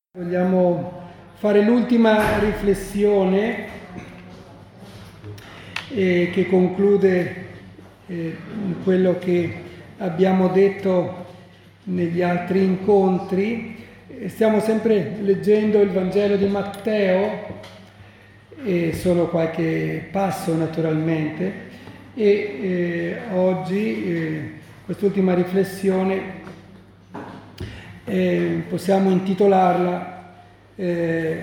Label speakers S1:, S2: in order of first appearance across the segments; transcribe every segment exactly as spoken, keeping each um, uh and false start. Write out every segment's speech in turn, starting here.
S1: Vogliamo fare l'ultima riflessione eh, che conclude eh, quello che abbiamo detto negli altri incontri. Stiamo sempre leggendo il Vangelo di Matteo, e solo qualche passo naturalmente, e eh, oggi eh, quest'ultima riflessione Eh, possiamo intitolarla eh,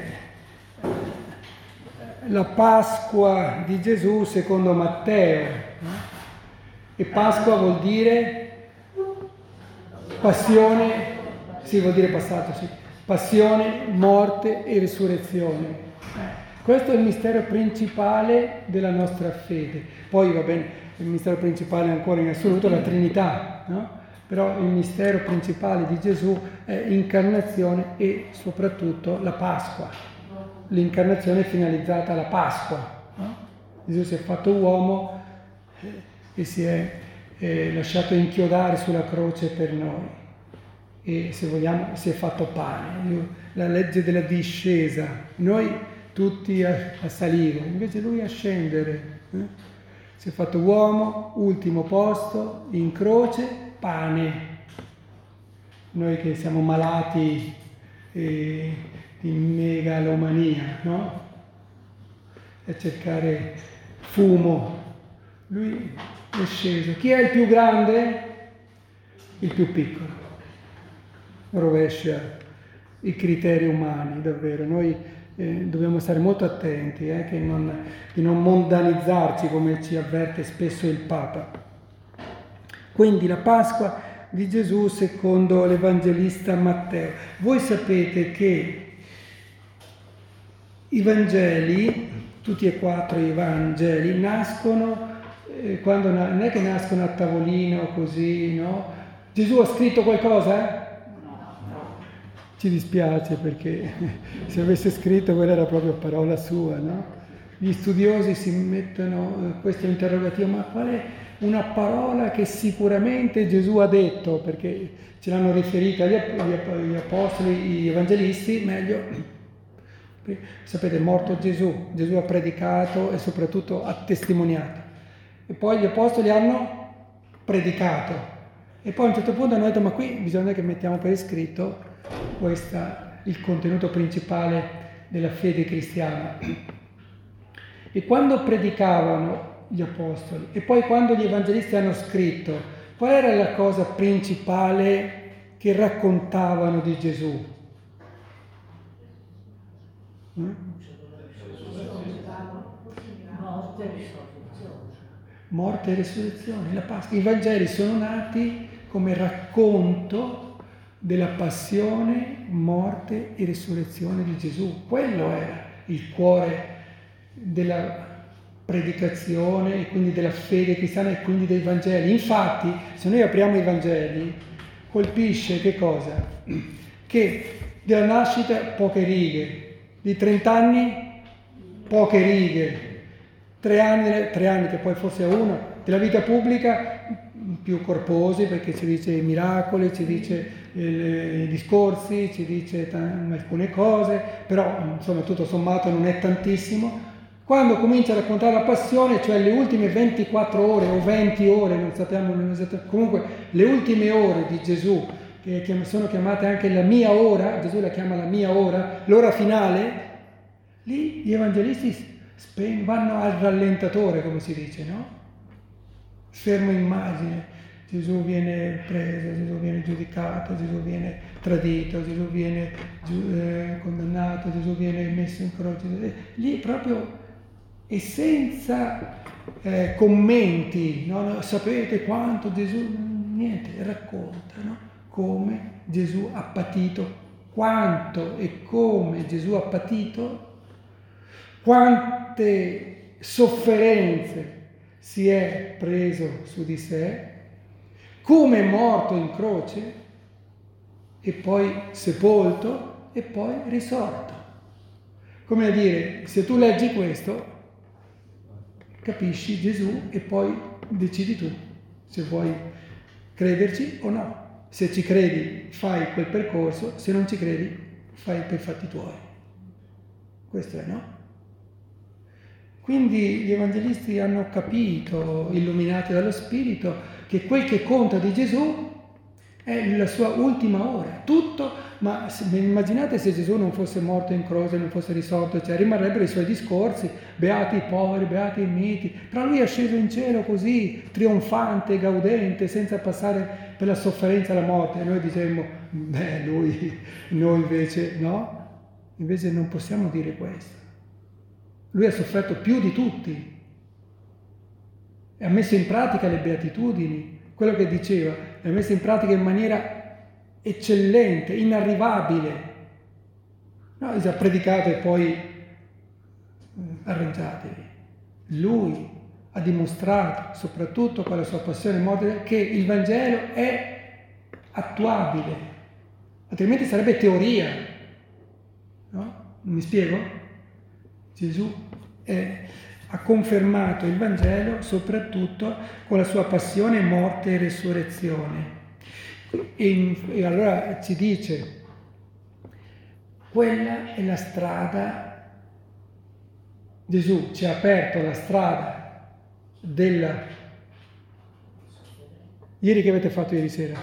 S1: La Pasqua di Gesù secondo Matteo. No? E Pasqua vuol dire passione, sì, vuol dire passato, sì, passione, morte e risurrezione. Eh, questo è il mistero principale della nostra fede. Poi va bene, il mistero principale ancora in assoluto è la Trinità, no? Però il mistero principale di Gesù è l'incarnazione e soprattutto la Pasqua. L'incarnazione è finalizzata alla Pasqua. No? Gesù si è fatto uomo e si è eh, lasciato inchiodare sulla croce per noi. E se vogliamo si è fatto pane. Io, la legge della discesa. Noi tutti a, a salire, invece lui a scendere. Eh? Si è fatto uomo, ultimo posto, in croce, pane. Noi che siamo malati eh, di megalomania, no? A cercare fumo. Lui è sceso. Chi è il più grande? Il più piccolo. Rovescia i criteri umani, davvero. Noi eh, dobbiamo stare molto attenti eh, che non, di non mondanizzarci, come ci avverte spesso il Papa. Quindi la Pasqua di Gesù secondo l'Evangelista Matteo. Voi sapete che i Vangeli, tutti e quattro i Vangeli, nascono, eh, quando na- non è che nascono a tavolino così, no? Gesù ha scritto qualcosa? Ci dispiace perché se avesse scritto quella era proprio parola sua, no? Gli studiosi si mettono eh, questo interrogativo, ma qual è una parola che sicuramente Gesù ha detto, perché ce l'hanno riferita gli, gli apostoli, gli evangelisti, meglio, sapete, è morto Gesù, Gesù ha predicato e soprattutto ha testimoniato, e poi gli apostoli hanno predicato, e poi a un certo punto hanno detto, ma qui bisogna che mettiamo per iscritto questo, il contenuto principale della fede cristiana. E quando predicavano gli apostoli e poi quando gli evangelisti hanno scritto, qual era la cosa principale che raccontavano di Gesù? Eh? Morte e risurrezione. Morte e risurrezione, la Pasqua. I Vangeli sono nati come racconto della passione, morte e risurrezione di Gesù. Quello era il cuore della predicazione e quindi della fede cristiana e quindi dei Vangeli. Infatti, se noi apriamo i Vangeli, colpisce che cosa? Che della nascita poche righe, di trent'anni poche righe, tre anni, tre anni che poi forse è uno, della vita pubblica più corposi, perché ci dice i miracoli, ci dice eh, i discorsi, ci dice t- alcune cose, però insomma tutto sommato non è tantissimo. Quando comincia a raccontare la passione, cioè le ultime ventiquattro ore o venti ore, non sappiamo esattamente, comunque le ultime ore di Gesù, che sono chiamate anche la mia ora, Gesù la chiama la mia ora, l'ora finale, lì gli evangelisti spen- vanno al rallentatore, come si dice, no? Fermo immagine, Gesù viene preso, Gesù viene giudicato, Gesù viene tradito, Gesù viene giu- eh, condannato, Gesù viene messo in croce, eh, lì proprio... e senza eh, commenti, no? Sapete quanto Gesù, niente, racconta, no? Come Gesù ha patito, quanto e come Gesù ha patito, quante sofferenze si è preso su di sé, come è morto in croce e poi sepolto e poi risorto. Come a dire, se tu leggi questo, capisci Gesù e poi decidi tu se vuoi crederci o no. Se ci credi fai quel percorso, se non ci credi fai per fatti tuoi. Questo è, no? Quindi gli evangelisti hanno capito, illuminati dallo Spirito, che quel che conta di Gesù è la sua ultima ora, tutto. Ma immaginate se Gesù non fosse morto in croce, non fosse risorto, cioè rimarrebbero i suoi discorsi, beati i poveri, beati i miti, però lui è sceso in cielo così, trionfante, gaudente, senza passare per la sofferenza e la morte, e noi dicemmo, beh, lui, noi invece, no? Invece non possiamo dire questo. Lui ha sofferto più di tutti, e ha messo in pratica le beatitudini, quello che diceva, le ha messo in pratica in maniera eccellente, inarrivabile. No, ha predicato e poi arrangiatevi. Lui ha dimostrato, soprattutto con la sua passione e morte, che il Vangelo è attuabile, altrimenti sarebbe teoria. No? Mi spiego? Gesù è, ha confermato il Vangelo soprattutto con la sua passione, morte e resurrezione. E, e allora ci dice, quella è la strada, Gesù ci ha aperto la strada della... Ieri che avete fatto ieri sera?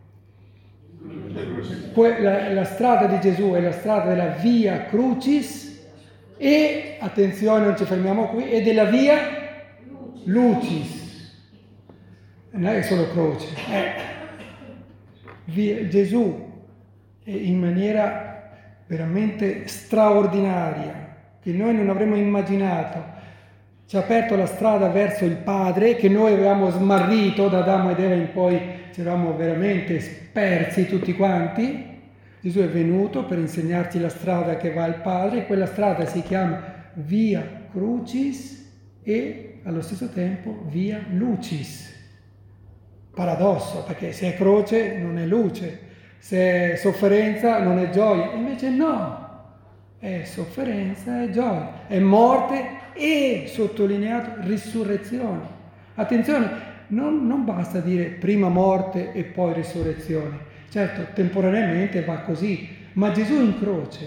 S1: La, la strada di Gesù è la strada della via Crucis e, attenzione, non ci fermiamo qui, e della via Lucis. Non è solo croce, eh. Gesù in maniera veramente straordinaria, che noi non avremmo immaginato, ci ha aperto la strada verso il Padre, che noi avevamo smarrito da Adamo ed Eva in poi, ci eravamo veramente persi tutti quanti. Gesù è venuto per insegnarci la strada che va al Padre, quella strada si chiama Via Crucis e allo stesso tempo Via Lucis. Paradosso, perché se è croce non è luce, se è sofferenza non è gioia, invece no, è sofferenza e gioia, è morte e, sottolineato, risurrezione. Attenzione, non, non basta dire prima morte e poi risurrezione, certo temporaneamente va così, ma Gesù in croce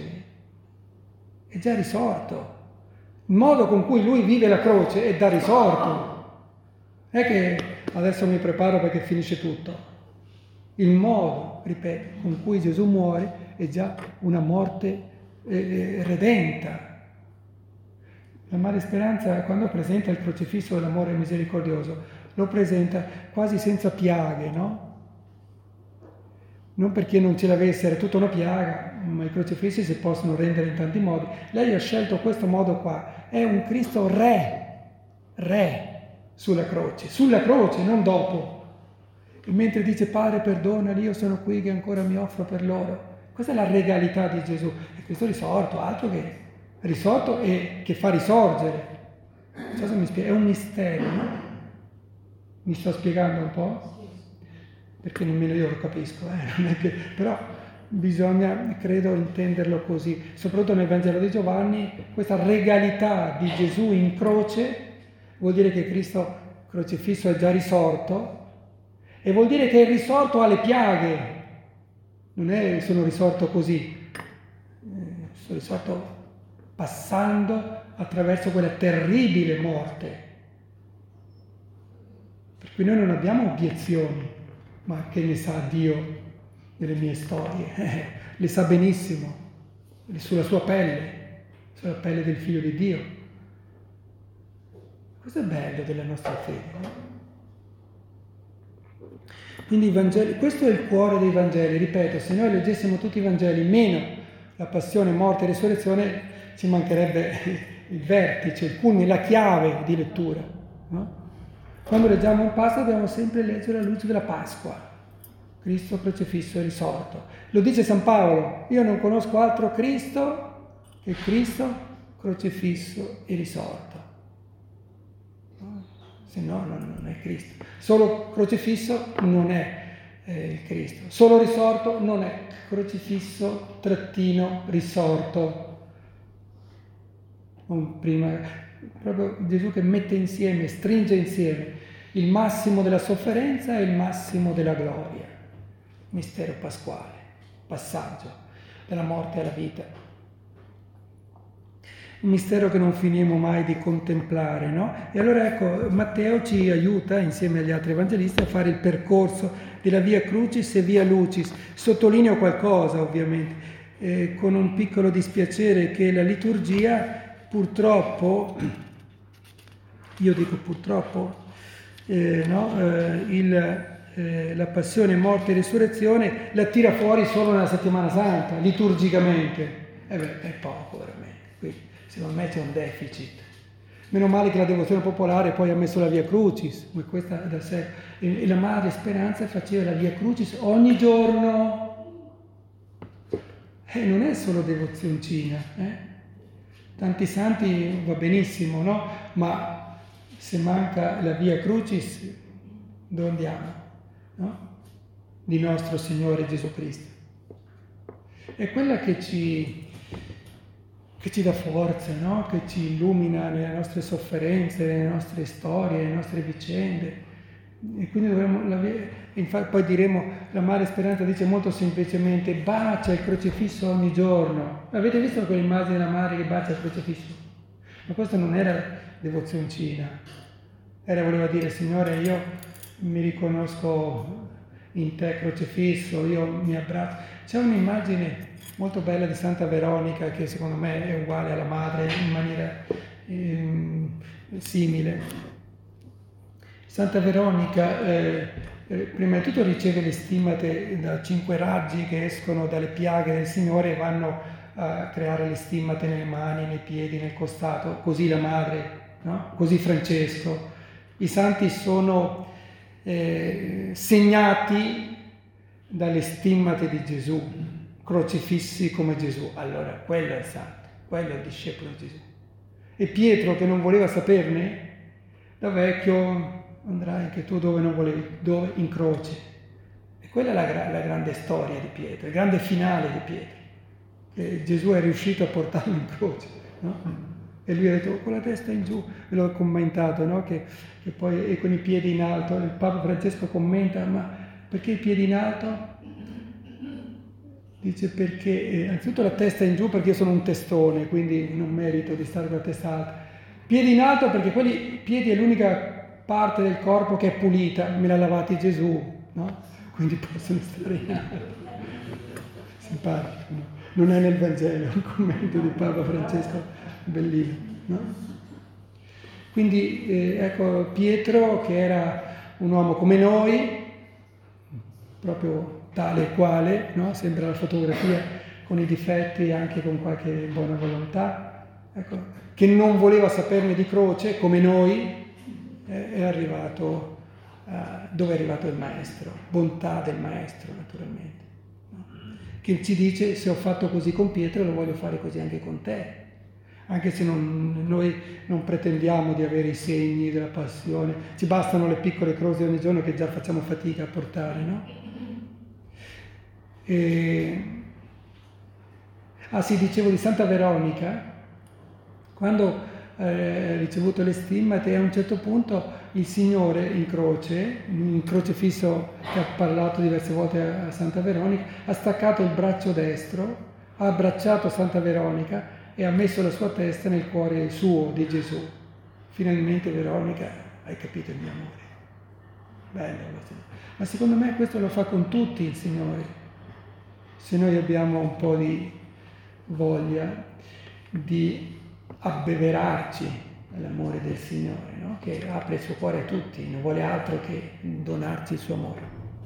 S1: è già risorto, il modo con cui lui vive la croce è da risorto. È che adesso mi preparo perché finisce tutto. Il modo, ripeto, con cui Gesù muore è già una morte eh, redenta. La Madre Speranza, quando presenta il crocifisso dell'amore misericordioso, lo presenta quasi senza piaghe, no? Non perché non ce l'avesse, era tutta una piaga, ma i crocifissi si possono rendere in tanti modi. Lei ha scelto questo modo qua, è un Cristo re, re. Sulla croce, sulla croce, non dopo. E mentre dice Padre perdonali, io sono qui che ancora mi offro per loro. Questa è la regalità di Gesù. E questo risorto, altro che risorto e che fa risorgere. Non so se mi spiego, è un mistero, no? Mi sto spiegando un po'? Perché nemmeno io lo capisco, eh? Non è che... però bisogna, credo, intenderlo così. Soprattutto nel Vangelo di Giovanni, questa regalità di Gesù in croce vuol dire che Cristo crocifisso è già risorto e vuol dire che è risorto alle piaghe, non è sono risorto così, sono risorto passando attraverso quella terribile morte. Per cui noi non abbiamo obiezioni, ma che ne sa Dio delle mie storie, eh, le sa benissimo, sulla sua pelle, sulla pelle del Figlio di Dio. Questo è bello della nostra fede, no? Quindi i Vangeli, questo è il cuore dei Vangeli, ripeto, se noi leggessimo tutti i Vangeli meno la passione, morte e risurrezione, ci mancherebbe il vertice, il culmine, la chiave di lettura, no? Quando leggiamo un passo dobbiamo sempre leggere alla luce della Pasqua, Cristo crocifisso e risorto. Lo dice San Paolo, io non conosco altro Cristo che Cristo crocifisso e risorto. Se no non è Cristo. Solo crocifisso non è eh, Cristo. Solo risorto non è crocifisso trattino risorto. Non prima, proprio Gesù che mette insieme, stringe insieme il massimo della sofferenza e il massimo della gloria. Mistero pasquale, passaggio. dalla morte alla vita. Un mistero che non finiremo mai di contemplare, no? E allora ecco, Matteo ci aiuta, insieme agli altri evangelisti, a fare il percorso della Via Crucis e Via Lucis. Sottolineo qualcosa, ovviamente, eh, con un piccolo dispiacere, che la liturgia, purtroppo, io dico purtroppo, eh, no? eh, il... Eh, la passione, morte e risurrezione la tira fuori solo nella settimana santa, liturgicamente. E eh beh, è poco veramente. Quindi, secondo me c'è un deficit. Meno male che la devozione popolare poi ha messo la Via Crucis, ma questa da sé. E, e la Madre Speranza faceva la Via Crucis ogni giorno. E eh, non è solo devozioncina, eh? Tanti santi va benissimo, no? Ma se manca la Via Crucis, dove andiamo? No? Di nostro Signore Gesù Cristo. È quella che ci, che ci dà forza, no? Che ci illumina nelle nostre sofferenze, nelle nostre storie, nelle nostre vicende. E quindi dovremmo, la, infatti poi diremo, la Madre Speranza dice molto semplicemente: bacia il crocifisso ogni giorno. Avete visto quell'immagine della Madre che bacia il crocifisso? Ma questa non era devozioncina, era, voleva dire: Signore, io mi riconosco in te crocifisso, io mi abbraccio. C'è un'immagine molto bella di Santa Veronica che secondo me è uguale alla madre in maniera eh, simile. Santa Veronica eh, eh, prima di tutto riceve le stimmate da cinque raggi che escono dalle piaghe del Signore e vanno a creare le stimmate nelle mani, nei piedi, nel costato, così la madre, no? Così Francesco. I santi sono Eh, segnati dalle stimmate di Gesù, crocifissi come Gesù. Allora quello è il santo, quello è il discepolo di Gesù. E Pietro, che non voleva saperne, da vecchio andrai anche tu dove non volevi, dove? In croce. E quella è la, la grande storia di Pietro, il grande finale di Pietro, che Gesù è riuscito a portarlo in croce, no? E lui ha detto con la testa in giù, ve l'ho commentato, no? Che, che poi è con i piedi in alto. Il Papa Francesco commenta: ma perché i piedi in alto? Dice perché, eh, anzitutto la testa in giù perché io sono un testone, quindi non merito di stare con la testa alta. Piedi in alto perché quelli piedi è l'unica parte del corpo che è pulita, me l'ha lavati Gesù, no? Quindi possono stare in alto. Simpatico, no? Non è nel Vangelo, un commento di Papa Francesco. Bellino, no? Quindi eh, ecco Pietro, che era un uomo come noi, proprio tale e quale, no? Sembra la fotografia, con i difetti e anche con qualche buona volontà, ecco, che non voleva saperne di croce come noi, eh, è arrivato a dove è arrivato il Maestro, bontà del Maestro naturalmente, no? Che ci dice: se ho fatto così con Pietro lo voglio fare così anche con te. Anche se non, noi non pretendiamo di avere i segni della passione, ci bastano le piccole croci ogni giorno che già facciamo fatica a portare, no? E... Ah sì, dicevo di Santa Veronica, quando ha eh, ricevuto le stimmate, a un certo punto il Signore in croce, in crocefisso che ha parlato diverse volte a Santa Veronica, ha staccato il braccio destro, ha abbracciato Santa Veronica e ha messo la sua testa nel cuore suo di Gesù. Finalmente, Veronica, hai capito il mio amore. Bello. Ma secondo me questo lo fa con tutti il Signore. Se noi abbiamo un po' di voglia di abbeverarci all'amore del Signore, no? Che apre il suo cuore a tutti, non vuole altro che donarci il suo amore.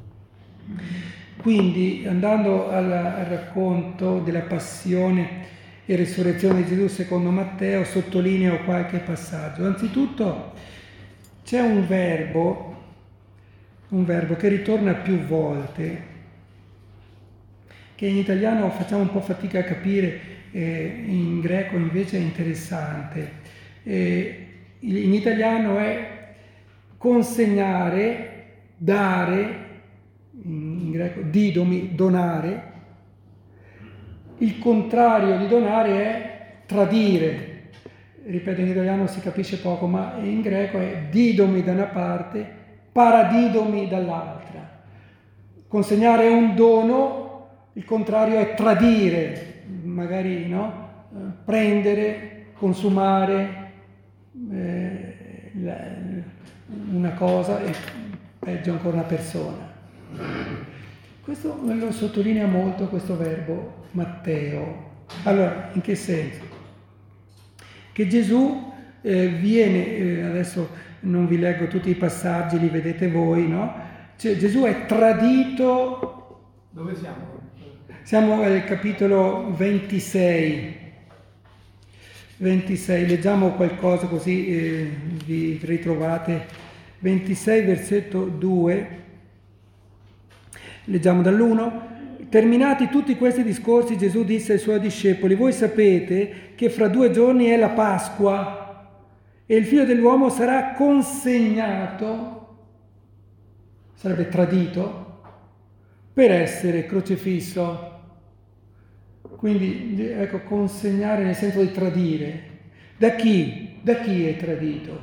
S1: Quindi, andando al, al racconto della passione e risurrezione di Gesù secondo Matteo, sottolineo qualche passaggio. Anzitutto c'è un verbo, un verbo che ritorna più volte, che in italiano facciamo un po' fatica a capire, eh, in greco invece è interessante. Eh, in italiano è consegnare, dare, in greco didomi, donare. Il contrario di donare è tradire. Ripeto, in italiano si capisce poco, ma in greco è didomi da una parte, paradidomi dall'altra. Consegnare un dono Il contrario è tradire, magari, no? Prendere, consumare eh, la, una cosa e peggio ancora una persona. Questo me lo sottolinea molto questo verbo Matteo. Allora, in che senso? Che Gesù eh, viene, eh, adesso non vi leggo tutti i passaggi, li vedete voi, no? Cioè, Gesù è tradito.
S2: Dove siamo?
S1: Siamo al capitolo ventisei. ventisei, leggiamo qualcosa così eh, vi ritrovate. ventisei, versetto due, leggiamo dall'uno. Terminati tutti questi discorsi, Gesù disse ai suoi discepoli: voi sapete che fra due giorni è la Pasqua e il Figlio dell'uomo sarà consegnato, sarebbe tradito, per essere crocifisso. Quindi, ecco, consegnare nel senso di tradire. Da chi? Da chi è tradito?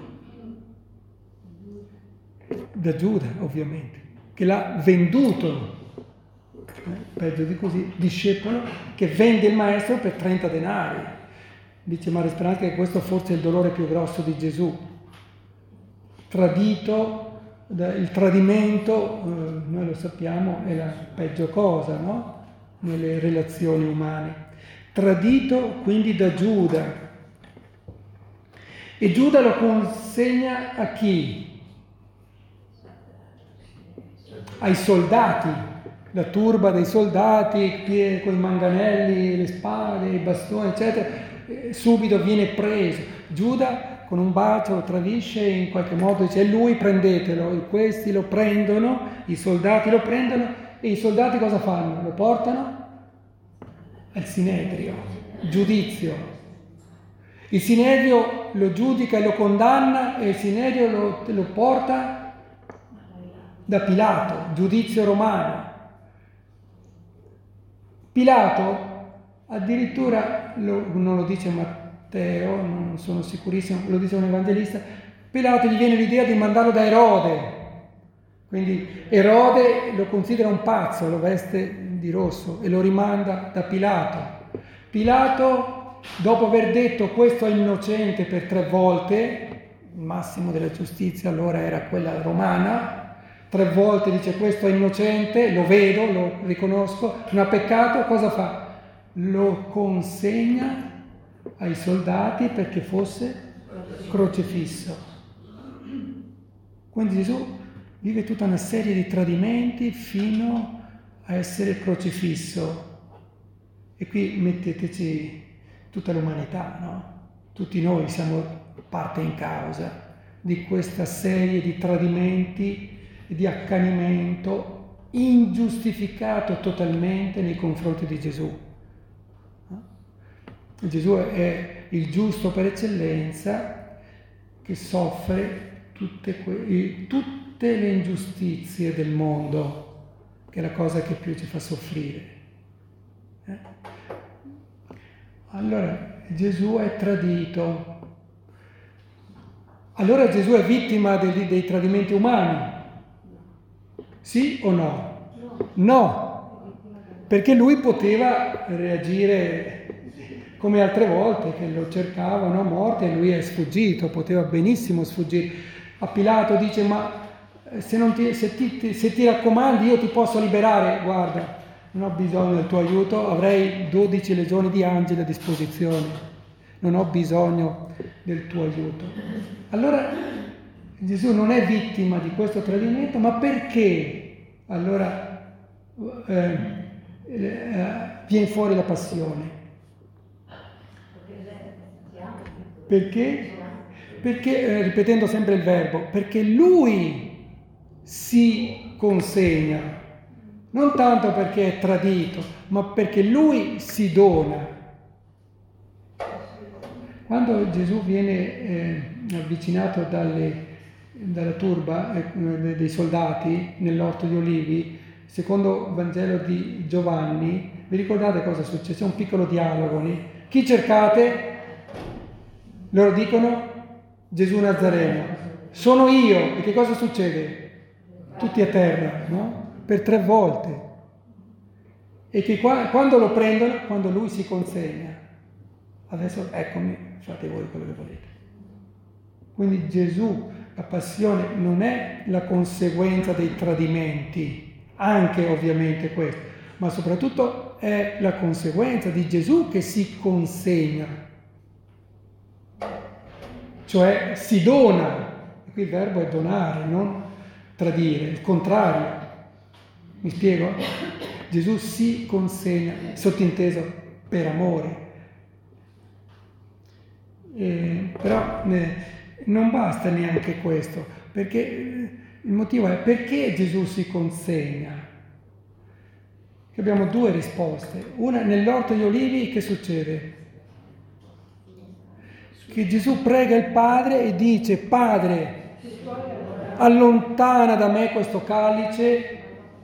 S1: Da Giuda, ovviamente, che l'ha venduto. Eh, peggio di così, discepolo che vende il maestro per trenta denari. Dice Mario Speranza che questo forse è il dolore più grosso di Gesù. Tradito, il tradimento, eh, noi lo sappiamo, è la peggio cosa, no? Nelle relazioni umane. Tradito quindi da Giuda. E Giuda lo consegna a chi? Ai soldati, la turba dei soldati con i manganelli, le spade, i bastoni, eccetera. E subito viene preso. Giuda con un bacio lo tradisce e in qualche modo dice: lui prendetelo. E questi lo prendono, i soldati lo prendono. E i soldati cosa fanno? Lo portano al Sinedrio, giudizio. Il Sinedrio lo giudica e lo condanna e il Sinedrio lo, lo porta da Pilato, giudizio romano. Pilato addirittura, lo, non lo dice Matteo, non sono sicurissimo, lo dice un evangelista, Pilato gli viene l'idea di mandarlo da Erode. Quindi Erode lo considera un pazzo, lo veste di rosso e lo rimanda da Pilato. Pilato, dopo aver detto questo è innocente per tre volte, il massimo della giustizia allora era quella romana, tre volte dice questo è innocente, lo vedo, lo riconosco, non ha peccato, cosa fa? Lo consegna ai soldati perché fosse crocifisso. Quindi Gesù vive tutta una serie di tradimenti fino a essere crocifisso. E qui metteteci tutta l'umanità, no? Tutti noi siamo parte in causa di questa serie di tradimenti e di accanimento ingiustificato totalmente nei confronti di Gesù. No? Gesù è il giusto per eccellenza che soffre tutte, que- tutte le ingiustizie del mondo, che è la cosa che più ci fa soffrire. Eh? Allora Gesù è tradito. Allora Gesù è vittima dei, dei tradimenti umani? Sì o no? No, perché lui poteva reagire come altre volte che lo cercavano a morte e lui è sfuggito, poteva benissimo sfuggire. A Pilato dice: ma se, non ti, se, ti, se ti raccomandi io ti posso liberare, guarda, non ho bisogno del tuo aiuto, avrei dodici legioni di angeli a disposizione, non ho bisogno del tuo aiuto. Allora Gesù non è vittima di questo tradimento, ma perché allora eh, eh, viene fuori la passione? Perché? Perché, eh, ripetendo sempre il verbo, perché lui si consegna, non tanto perché è tradito, ma perché lui si dona. Quando Gesù viene eh, avvicinato dalle, dalla turba eh, dei soldati nell'orto di Olivi, secondo il Vangelo di Giovanni, vi ricordate cosa succede? C'è un piccolo dialogo lì. Chi cercate? Loro dicono Gesù Nazareno. Sono io. E che cosa succede? Tutti a terra, no? Per tre volte. e che qua, quando lo prendono, quando lui si consegna, adesso eccomi, fate voi quello che volete. Quindi Gesù, la passione non è la conseguenza dei tradimenti, anche ovviamente questo, ma soprattutto è la conseguenza di Gesù che si consegna, cioè si dona. Qui il verbo è donare, non tradire, il contrario. Mi spiego? Gesù si consegna, sottinteso per amore. Eh, però eh, non basta neanche questo, perché il motivo è perché Gesù si consegna. Abbiamo due risposte. Una, nell'orto degli Olivi che succede? Che Gesù prega il Padre e dice: Padre, allontana da me questo calice,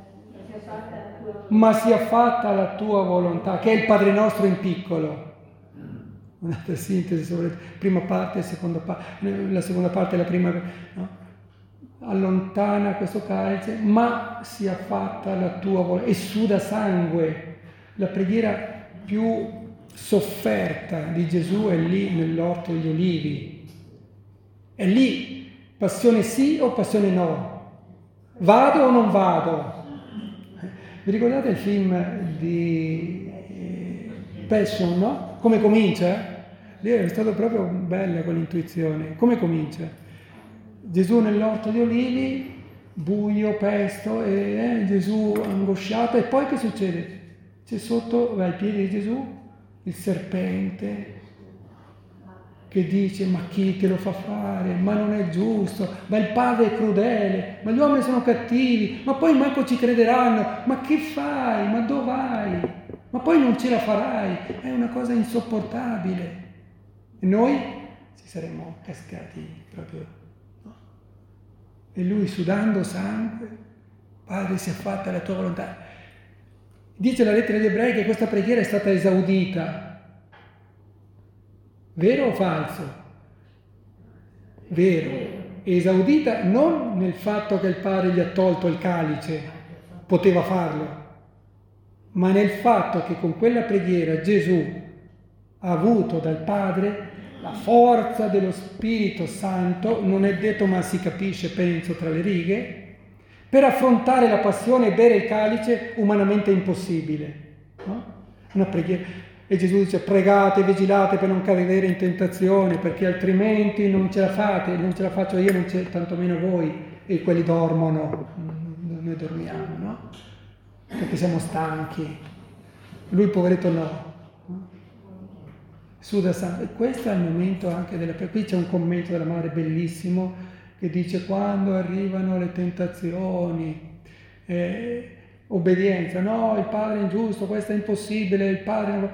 S1: ma sia fatta la tua volontà, che è il Padre nostro in piccolo. Un'altra sintesi sobre prima parte e seconda parte, la seconda parte e la prima, no? Allontana questo calice, ma sia fatta la tua volontà, e suda sangue. La preghiera più sofferta di Gesù è lì nell'orto degli Olivi. È lì, passione sì o passione no? Vado o non vado? Vi ricordate il film di Passion, no? Come comincia? Lì è stato proprio bella quell'intuizione. Come comincia? Gesù nell'orto di Olivi, buio, pesto, e eh, Gesù angosciato, e poi che succede? C'è sotto, ai piedi di Gesù, il serpente che dice: ma chi te lo fa fare? Ma non è giusto, ma il padre è crudele, ma gli uomini sono cattivi, ma poi manco ci crederanno, ma che fai? Ma dove vai? Ma poi non ce la farai, è una cosa insopportabile. E noi ci saremmo cascati proprio, no? E lui, sudando sangue: Padre, sia fatta la tua volontà. Dice la lettera agli Ebrei che questa preghiera è stata esaudita. Vero o falso? Vero. Esaudita non nel fatto che il Padre gli ha tolto il calice, poteva farlo, ma nel fatto che con quella preghiera Gesù ha avuto dal Padre la forza dello Spirito Santo, non è detto ma si capisce, penso, tra le righe, per affrontare la passione e bere il calice umanamente impossibile, no? Una preghiera. E Gesù dice: pregate, vigilate per non cadere in tentazione, perché altrimenti non ce la fate, non ce la faccio io, non c'è tantomeno voi, e quelli dormono, noi dormiamo, no? Perché siamo stanchi. Lui, poveretto, no. Suda sangue. E questo è il momento anche della preghiera. Qui c'è un commento della madre bellissimo che dice: quando arrivano le tentazioni, eh, obbedienza, no, il padre è ingiusto, questo è impossibile, il padre non...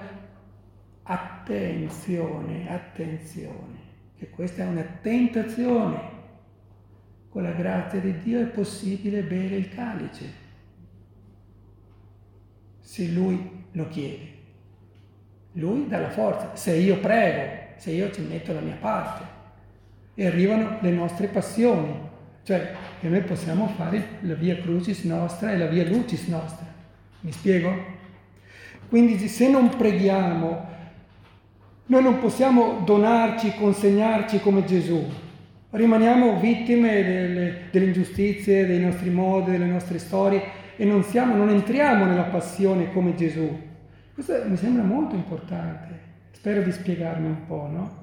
S1: Attenzione, attenzione, che questa è una tentazione. Con la grazia di Dio è possibile bere il calice, se Lui lo chiede. Lui dà la forza, se io prego, se io ci metto la mia parte. E arrivano le nostre passioni, cioè che noi possiamo fare la via crucis nostra e la via lucis nostra. Mi spiego? Quindi se non preghiamo, noi non possiamo donarci, consegnarci come Gesù. Rimaniamo vittime delle, delle ingiustizie, dei nostri modi, delle nostre storie, e non, siamo, non entriamo nella passione come Gesù. Questo mi sembra molto importante. Spero di spiegarmi un po', no?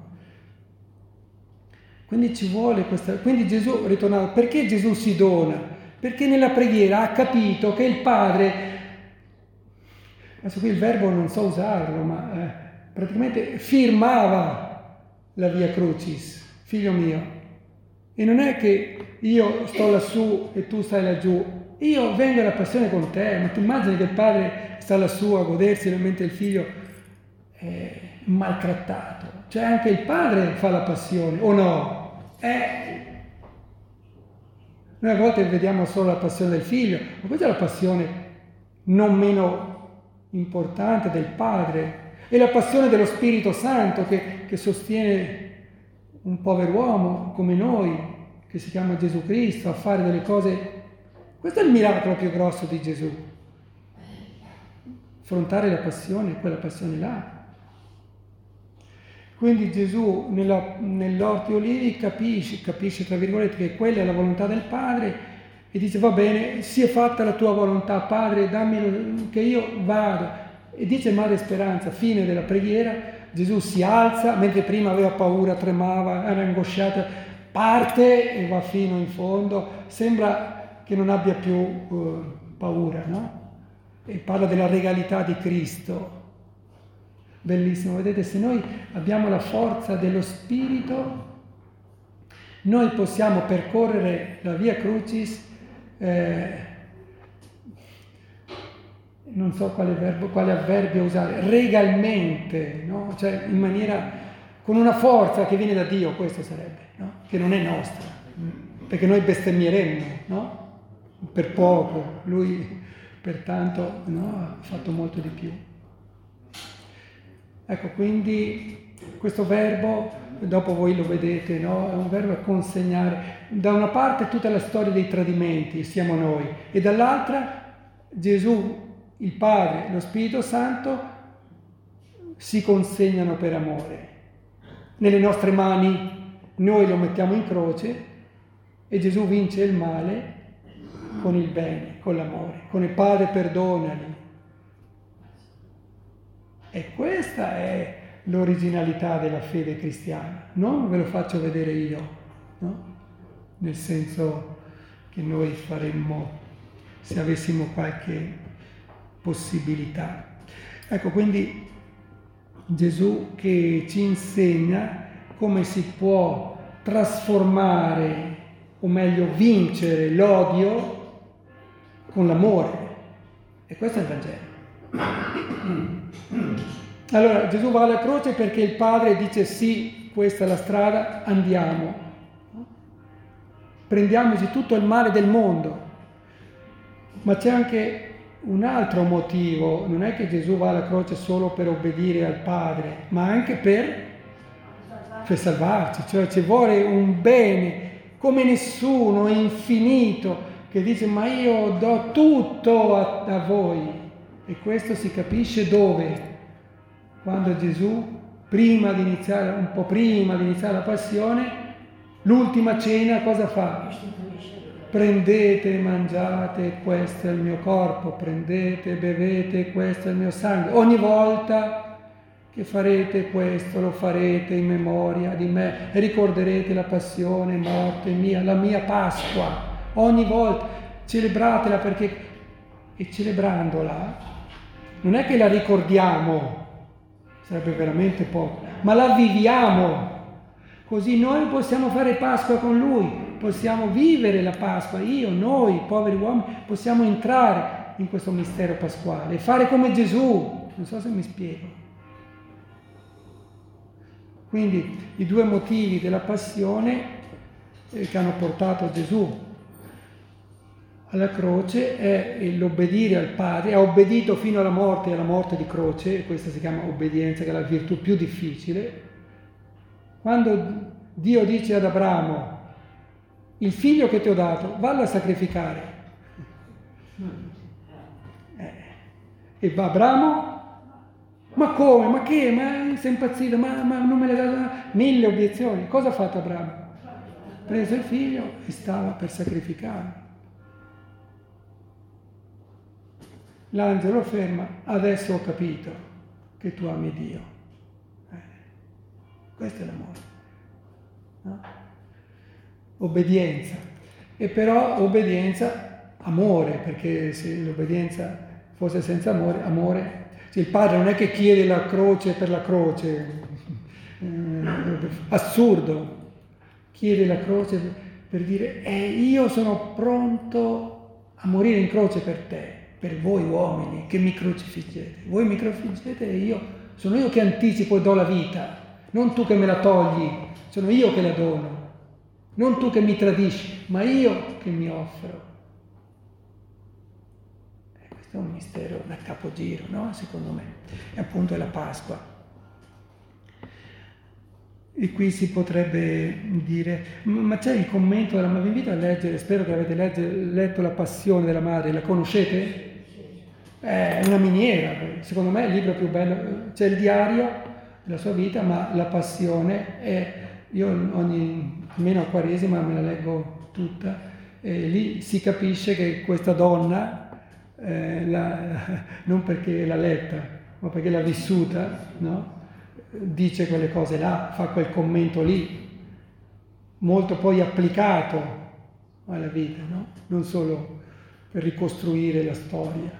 S1: Quindi ci vuole questa... Quindi Gesù, ritornando, perché Gesù si dona? Perché nella preghiera ha capito che il Padre... Adesso qui il verbo non so usarlo, ma... Eh, praticamente firmava la via crucis, figlio mio. E non è che io sto lassù e tu stai laggiù, io vengo alla passione con te, ma ti immagini che il padre sta lassù a godersi mentre il figlio è maltrattato? Cioè anche il padre fa la passione, o no? Eh, noi a volte vediamo solo la passione del figlio, ma questa è la passione non meno importante del padre. E la passione dello Spirito Santo che, che sostiene un pover'uomo come noi, che si chiama Gesù Cristo, a fare delle cose. Questo è il miracolo più grosso di Gesù. affrontare la passione, quella passione là. Quindi Gesù nella, nell'Orti Olivi capisce, capisce tra virgolette che quella è la volontà del Padre e dice va bene, sia fatta la tua volontà Padre, dammi che io vado. E dice Madre Speranza, fine della preghiera, Gesù si alza, mentre prima aveva paura, tremava, era angosciata, parte e va fino in fondo, sembra che non abbia più uh, paura, no? E parla della regalità di Cristo. Bellissimo, vedete, se noi abbiamo la forza dello Spirito, noi possiamo percorrere la Via Crucis, eh, non so quale verbo, quale avverbio usare, regalmente, no? Cioè in maniera, con una forza che viene da Dio, questo sarebbe, no? Che non è nostra, perché noi bestemmieremmo, no? Per poco, Lui pertanto, no? Ha fatto molto di più. Ecco, quindi questo verbo, dopo voi lo vedete, no? È un verbo a consegnare. Da una parte tutta la storia dei tradimenti, siamo noi, e dall'altra Gesù, il Padre, lo Spirito Santo si consegnano per amore. Nelle nostre mani noi lo mettiamo in croce e Gesù vince il male con il bene, con l'amore, con il Padre perdonali. E questa è l'originalità della fede cristiana, non ve lo faccio vedere io, no? Nel senso che noi faremmo se avessimo qualche possibilità. Ecco, quindi Gesù che ci insegna come si può trasformare, o meglio vincere l'odio con l'amore. E questo è il Vangelo. Allora Gesù va alla croce perché il Padre dice sì, questa è la strada, andiamo, prendiamoci tutto il male del mondo. Ma c'è anche un altro motivo, non è che Gesù va alla croce solo per obbedire al Padre, ma anche per, per salvarci, cioè ci vuole un bene come nessuno, infinito, che dice ma io do tutto a, a voi. E questo si capisce dove? Quando Gesù, prima di iniziare, un po' prima di iniziare la passione, l'ultima cena cosa fa? Prendete, mangiate, questo è il mio corpo, prendete, bevete, questo è il mio sangue. Ogni volta che farete questo, lo farete in memoria di me e ricorderete la passione, morte mia, la mia Pasqua. Ogni volta celebratela perché, e celebrandola, non è che la ricordiamo, sarebbe veramente poco, ma la viviamo. Così noi possiamo fare Pasqua con Lui, possiamo vivere la Pasqua, io, noi, poveri uomini, possiamo entrare in questo mistero pasquale e fare come Gesù. Non so se mi spiego. Quindi i due motivi della passione eh, che hanno portato Gesù alla croce è l'obbedire al Padre, ha obbedito fino alla morte, alla morte di croce, e questa si chiama obbedienza, che è la virtù più difficile. Quando Dio dice ad Abramo, il figlio che ti ho dato, vallo a sacrificare. Eh. E Abramo, ma come, ma che, ma sei impazzito, ma, ma non me l'hai dato? Mille obiezioni. Cosa ha fatto Abramo? Ha preso il figlio e stava per sacrificarlo. L'angelo ferma, adesso ho capito che tu ami Dio. Eh, questo è l'amore. No? Obbedienza. E però obbedienza, amore, perché se l'obbedienza fosse senza amore, amore, cioè il Padre non è che chiede la croce per la croce, eh, assurdo, chiede la croce per dire, eh, io sono pronto a morire in croce per te. Per voi uomini che mi crocifiggete, voi mi crocifiggete e io, sono io che anticipo e do la vita, non tu che me la togli, sono io che la dono, non tu che mi tradisci, ma io che mi offro. E questo è un mistero da capogiro, no? Secondo me, e appunto è la Pasqua. E qui si potrebbe dire, ma c'è il commento della, ma vi invito a leggere, spero che avete legge, letto La Passione della Madre, la conoscete? è una miniera, secondo me è il libro più bello, c'è il diario della sua vita, ma la passione è, io ogni, almeno a Quaresima me la leggo tutta, e lì si capisce che questa donna, eh, la, non perché l'ha letta, ma perché l'ha vissuta, no? Dice quelle cose là, fa quel commento lì, molto poi applicato alla vita, no? Non solo per ricostruire la storia.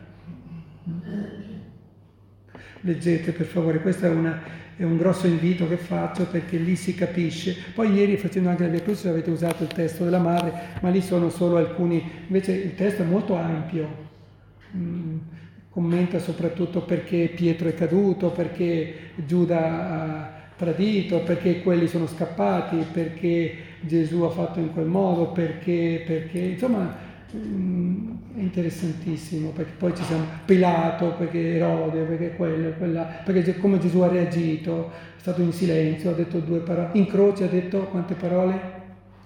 S1: Leggete per favore, questo è, una, è un grosso invito che faccio, perché lì si capisce. Poi ieri, facendo anche la Via Crucis, avete usato il testo della madre, ma lì sono solo alcuni, invece il testo è molto ampio, mm, commenta soprattutto perché Pietro è caduto, perché Giuda ha tradito, perché quelli sono scappati, perché Gesù ha fatto in quel modo, perché, perché insomma è interessantissimo, perché poi ci siamo Pilato, perché Erode, perché quello, quella, perché come Gesù ha reagito, è stato in silenzio, ha detto due parole, in croce ha detto quante parole?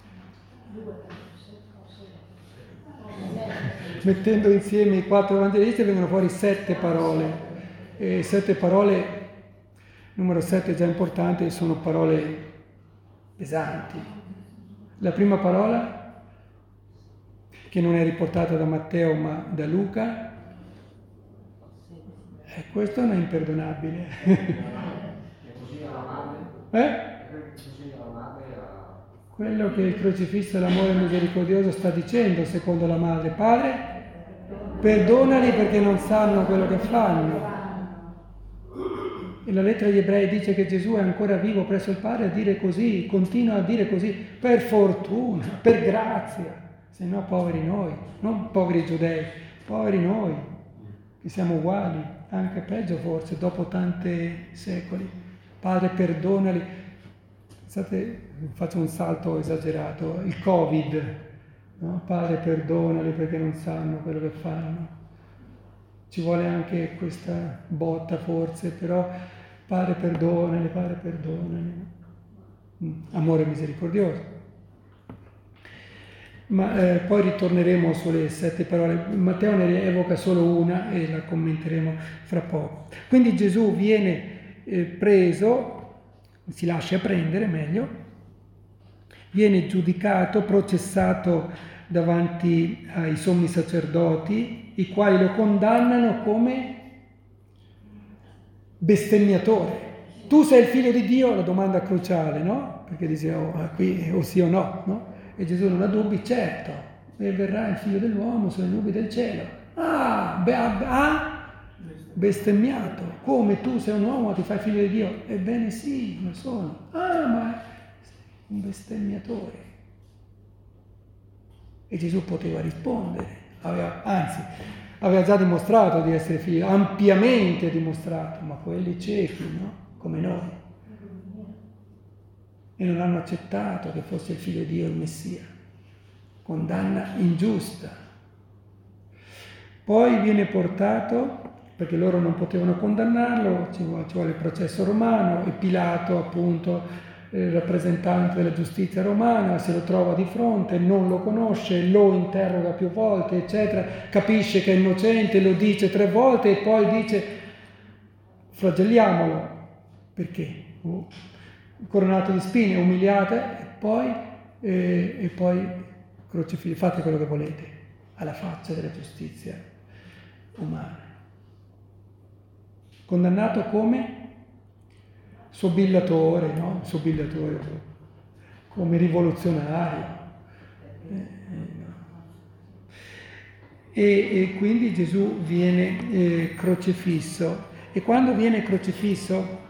S1: Mettendo insieme i quattro evangelisti vengono fuori sette parole, e sette parole, numero sette è già importante, sono parole pesanti. La prima parola, che non è riportata da Matteo ma da Luca, e questo non è imperdonabile. eh? Quello che il crocifisso e l'amore misericordioso sta dicendo secondo la madre: Padre, perdonali perché non sanno quello che fanno. E la lettera agli Ebrei dice che Gesù è ancora vivo presso il Padre a dire così, continua a dire così, per fortuna, per grazia. Se no poveri noi, non poveri giudei, poveri noi, che siamo uguali, anche peggio forse, dopo tanti secoli. Padre, perdonali. Pensate, faccio un salto esagerato, il Covid, no? Padre, perdonali perché non sanno quello che fanno. Ci vuole anche questa botta forse, però Padre, perdonali, Padre, perdonali. Amore misericordioso. Ma eh, poi ritorneremo sulle sette parole. Matteo ne evoca solo una e la commenteremo fra poco. Quindi Gesù viene eh, preso, si lascia prendere meglio, viene giudicato, processato davanti ai sommi sacerdoti, i quali lo condannano come bestemmiatore. Tu sei il figlio di Dio? La domanda cruciale, no? Perché dice oh, qui o sì o no, no? E Gesù non ha dubbi, certo, e verrà il figlio dell'uomo sulle nubi del cielo. Ah, be- ah, bestemmiato, come tu sei un uomo ti fai figlio di Dio? Ebbene sì, lo sono. Ah, ma sei un bestemmiatore. E Gesù poteva rispondere, aveva, anzi, aveva già dimostrato di essere figlio, ampiamente dimostrato, ma quelli ciechi, no? Come noi. E non hanno accettato che fosse il figlio di Dio il Messia. Condanna ingiusta. Poi viene portato, perché loro non potevano condannarlo, ci vuole, ci vuole il processo romano, e Pilato, appunto, il rappresentante della giustizia romana, se lo trova di fronte, non lo conosce, lo interroga più volte, eccetera, capisce che è innocente, lo dice tre volte e poi dice flagelliamolo. Perché? Uh. Coronato di spine, umiliate, e poi, eh, e poi crocifisso, fate quello che volete, alla faccia della giustizia umana. Condannato come sobillatore, no? Sobillatore, come rivoluzionario. Eh, no. e, e quindi Gesù viene eh, crocifisso. E quando viene crocifisso,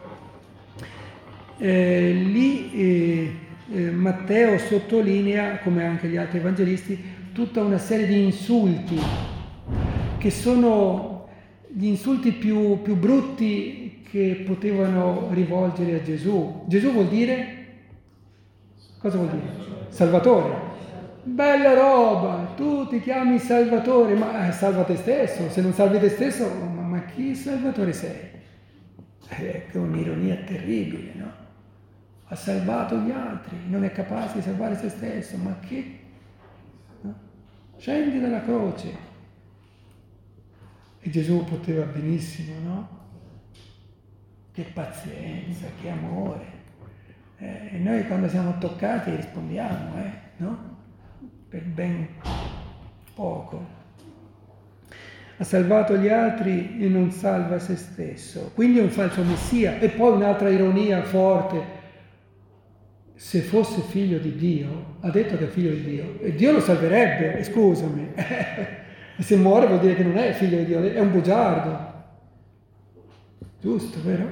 S1: Eh, lì eh, eh, Matteo sottolinea, come anche gli altri evangelisti, tutta una serie di insulti che sono gli insulti più, più brutti che potevano rivolgere a Gesù. Gesù vuol dire? Cosa vuol dire? Salvatore. Bella roba, tu ti chiami Salvatore, ma eh, salva te stesso, se non salvi te stesso, ma, ma chi Salvatore sei? Eh, che un'ironia terribile, no? Ha salvato gli altri, non è capace di salvare se stesso, ma che? No? Scendi dalla croce. E Gesù poteva benissimo, no? Che pazienza, che amore. Eh, e noi quando siamo toccati rispondiamo, eh, no? Per ben poco. Ha salvato gli altri e non salva se stesso. Quindi è un falso messia. E poi un'altra ironia forte. Se fosse figlio di Dio, ha detto che è figlio di Dio, e Dio lo salverebbe, scusami. E se muore vuol dire che non è figlio di Dio, è un bugiardo. Giusto, vero?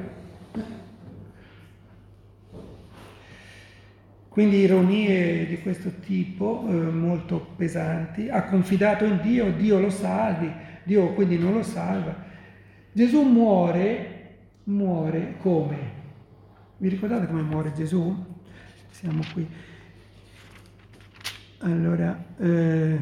S1: Quindi ironie di questo tipo, eh, molto pesanti. Ha confidato in Dio, Dio lo salvi, Dio quindi non lo salva. Gesù muore, muore come? Vi ricordate come muore Gesù? Siamo qui. Allora, eh,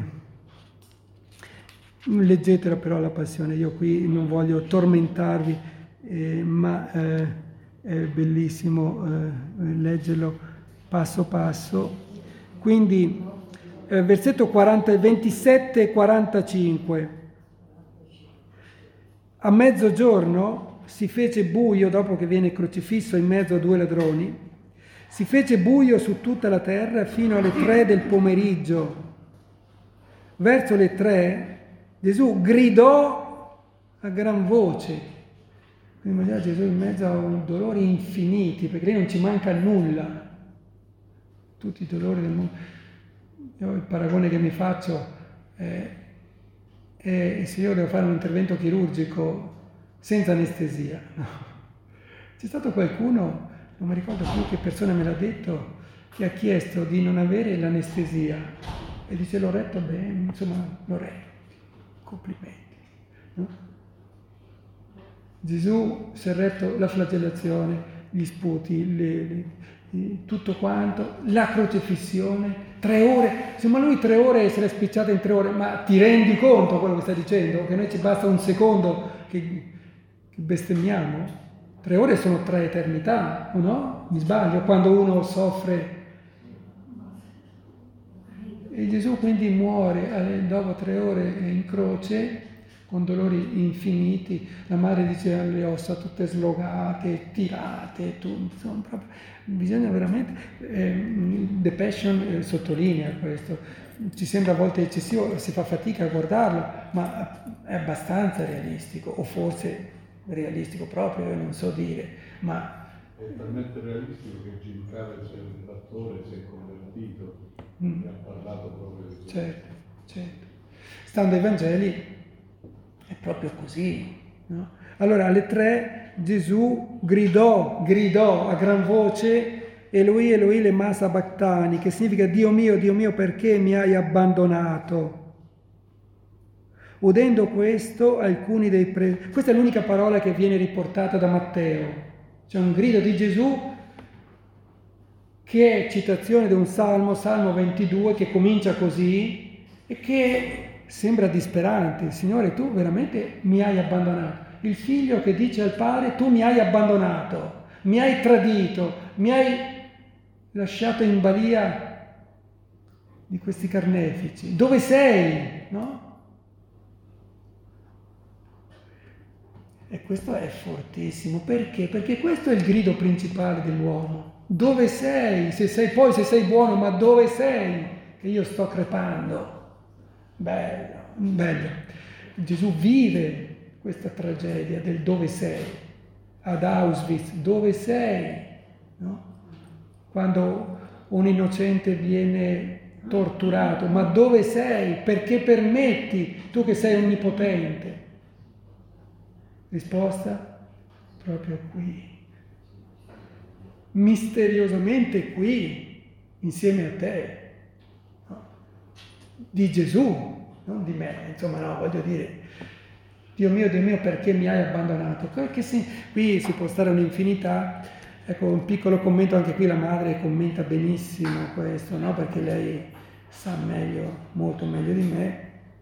S1: leggetela però la passione, io qui non voglio tormentarvi, eh, ma eh, è bellissimo eh, leggerlo passo passo. Quindi, eh, versetto quaranta, ventisette e quarantacinque. A mezzogiorno si fece buio dopo che viene crocifisso in mezzo a due ladroni. Si fece buio su tutta la terra fino alle tre del pomeriggio. Verso le tre Gesù gridò a gran voce. Quindi immaginate Gesù in mezzo a dolori infiniti, perché lì non ci manca nulla. Tutti i dolori del mondo. Io il paragone che mi faccio è, è se io devo fare un intervento chirurgico senza anestesia. No. C'è stato qualcuno, non mi ricordo più che persona me l'ha detto, che ha chiesto di non avere l'anestesia e dice l'ho retto bene, insomma l'ho retto, complimenti. No? Gesù si è retto la flagellazione, gli sputi, le, le, tutto quanto, la crocifissione, tre ore, insomma lui tre ore se l'è spicciata in tre ore, ma ti rendi conto quello che sta dicendo? Che noi ci basta un secondo che, che bestemmiamo? Tre ore sono tre eternità, o no? Mi sbaglio? Quando uno soffre. E Gesù quindi muore dopo tre ore in croce, con dolori infiniti. La madre dice le ossa tutte slogate, tirate, tu, insomma, proprio, bisogna veramente. Eh, The Passion eh, sottolinea questo. Ci sembra a volte eccessivo, si fa fatica a guardarlo, ma è abbastanza realistico, o forse realistico proprio, io non so dire, ma
S2: è talmente realistico che Jim Carrey, l'attore, si è convertito mm. e ha parlato proprio di questo.
S1: Certo, certo. Stando ai Vangeli è proprio così, no? Allora alle tre Gesù gridò, gridò a gran voce Eloi, Eloi lema sabachthani, che significa Dio mio, Dio mio, perché mi hai abbandonato? Udendo questo, alcuni dei pre... Questa è l'unica parola che viene riportata da Matteo. C'è un grido di Gesù che è citazione di un salmo, Salmo ventidue, che comincia così e che sembra disperante. Signore, tu veramente mi hai abbandonato. Il figlio che dice al padre, tu mi hai abbandonato, mi hai tradito, mi hai lasciato in balia di questi carnefici. Dove sei? No? E questo è fortissimo. Perché? Perché questo è il grido principale dell'uomo. Dove sei? Se sei poi se sei buono, ma dove sei? Che io sto crepando. Bello, bello. Gesù vive questa tragedia del dove sei. Ad Auschwitz, dove sei? No? Quando un innocente viene torturato, ma dove sei? Perché permetti, tu che sei onnipotente? Risposta? Proprio qui. Misteriosamente qui, insieme a te. No? Di Gesù, non di me, insomma no, voglio dire, Dio mio, Dio mio, perché mi hai abbandonato? Che si, qui si può stare un'infinità, ecco un piccolo commento, anche qui la madre commenta benissimo questo, no? Perché lei sa meglio, molto meglio di me.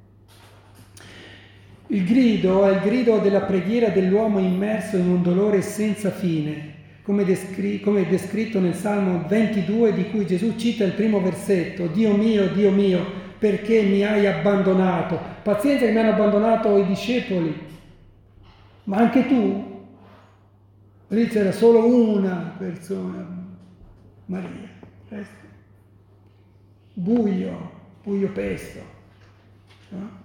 S1: Il grido è il grido della preghiera dell'uomo immerso in un dolore senza fine, come, descri- come è descritto nel Salmo ventidue, di cui Gesù cita il primo versetto: Dio mio, Dio mio, perché mi hai abbandonato? pazienza che mi hanno abbandonato i discepoli, ma anche tu? Lì c'era solo una persona, Maria, resto. buio, buio pesto. No?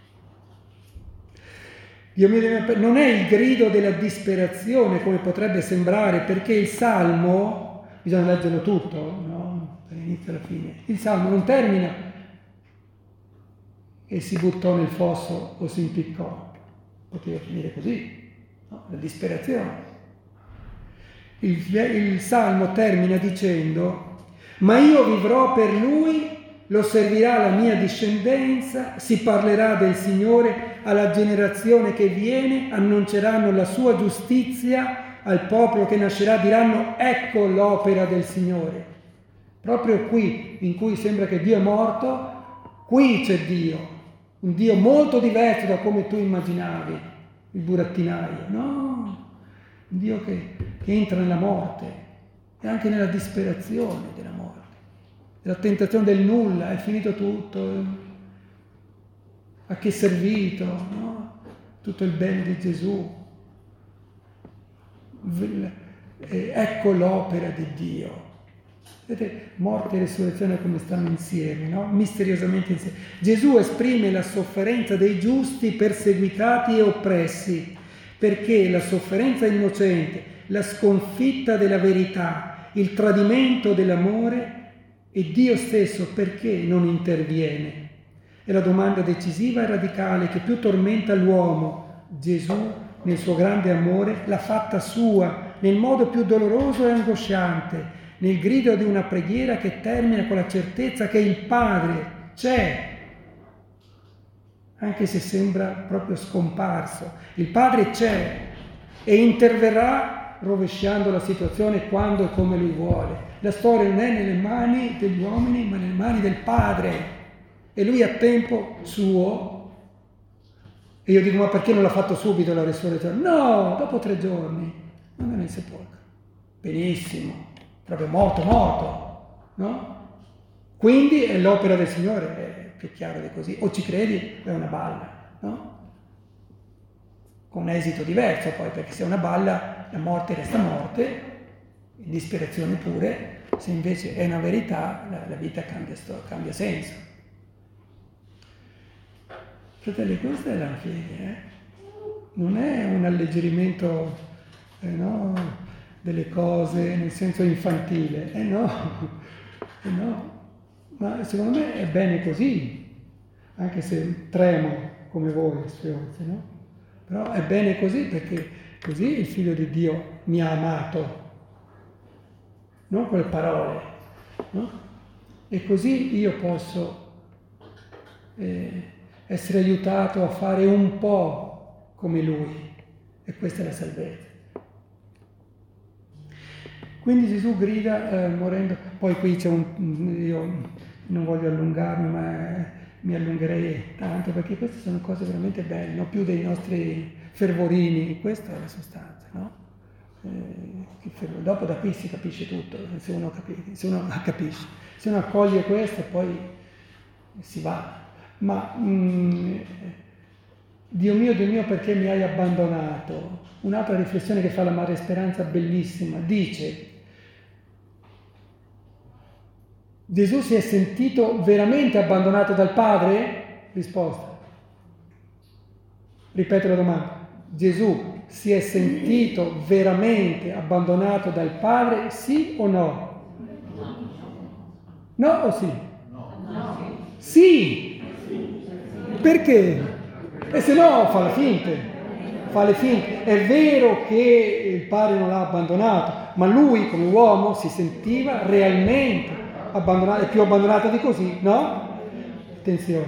S1: Dio mio, non è il grido della disperazione come potrebbe sembrare, perché il Salmo, bisogna leggerlo tutto, no? Dall'inizio alla fine, il Salmo non termina e si buttò nel fosso o si impiccò, poteva finire così, no? La disperazione. Il, il Salmo termina dicendo: ma io vivrò per lui, lo servirà la mia discendenza, si parlerà del Signore alla generazione che viene, annunceranno la sua giustizia al popolo che nascerà, diranno ecco l'opera del Signore. Proprio qui, in cui sembra che Dio è morto, qui c'è Dio, un Dio molto diverso da come tu immaginavi, il burattinaio, no? Un Dio che, che entra nella morte e anche nella disperazione della morte, nella tentazione del nulla, è finito tutto. A che è servito, no? Tutto il bene di Gesù. Ecco l'opera di Dio. Vedete, morte e risurrezione come stanno insieme, no? Misteriosamente insieme. Gesù esprime la sofferenza dei giusti perseguitati e oppressi, perché la sofferenza innocente, la sconfitta della verità, il tradimento dell'amore, e Dio stesso perché non interviene? È la domanda decisiva e radicale che più tormenta l'uomo. Gesù, nel suo grande amore, l'ha fatta sua, nel modo più doloroso e angosciante, nel grido di una preghiera che termina con la certezza che il Padre c'è, anche se sembra proprio scomparso. Il Padre c'è e interverrà rovesciando la situazione quando e come Lui vuole. La storia non è nelle mani degli uomini, ma nelle mani del Padre. E Lui a tempo suo, e io dico ma perché non l'ha fatto subito la risurrezione? No, dopo tre giorni, non è nel sepolcro. Benissimo, proprio morto, morto, no? Quindi è l'opera del Signore, è più chiaro di così. O ci credi, è una balla, no? Con un esito diverso poi, perché se è una balla, la morte resta morte, l'ispirazione pure, se invece è una verità, la, la vita cambia, cambia senso. Fratelli, questa è la fede, eh? Non è un alleggerimento eh, no, delle cose nel senso infantile, eh no, eh no, ma secondo me è bene così, anche se tremo come voi, spiosi, no? Però è bene così perché così il Figlio di Dio mi ha amato, non con le parole, no? E così io posso eh, essere aiutato a fare un po' come Lui, e questa è la salvezza. Quindi Gesù grida eh, morendo, poi qui c'è un, io non voglio allungarmi, ma eh, mi allungherei tanto, perché queste sono cose veramente belle, no? Più dei nostri fervorini, questa è la sostanza, no? Eh, dopo da qui si capisce tutto, se uno, capisce, se uno capisce, se uno accoglie questo poi si va. Ma mh, Dio mio, Dio mio, perché mi hai abbandonato? Un'altra riflessione che fa la Madre Speranza bellissima, dice: Gesù si è sentito veramente abbandonato dal Padre? Risposta. Ripeto la domanda. Gesù si è sentito veramente abbandonato dal Padre, sì o no? No o sì? No. Sì! Perché? E se no fa le finte, fa le finte. È vero che il Padre non l'ha abbandonato, ma lui come uomo si sentiva realmente abbandonato, è più abbandonato di così, no? Attenzione.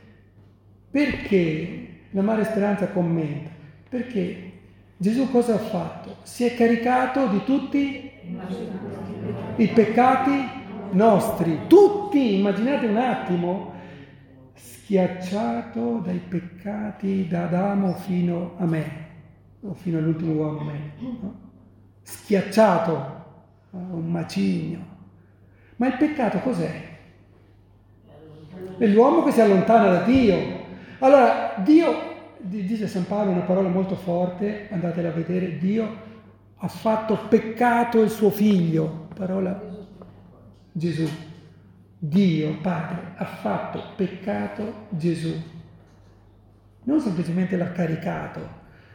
S1: Perché la Madre Speranza commenta? Perché Gesù cosa ha fatto? Si è caricato di tutti i peccati nostri, tutti, immaginate un attimo, schiacciato dai peccati da Adamo fino a me, o fino all'ultimo uomo me, no? Schiacciato, un macigno. Ma il peccato cos'è? È l'uomo che si allontana da Dio. Allora, Dio, dice San Paolo una parola molto forte, andatela a vedere, Dio ha fatto peccato il suo figlio, parola Gesù. Dio, Padre, ha fatto peccato Gesù. Non semplicemente l'ha caricato,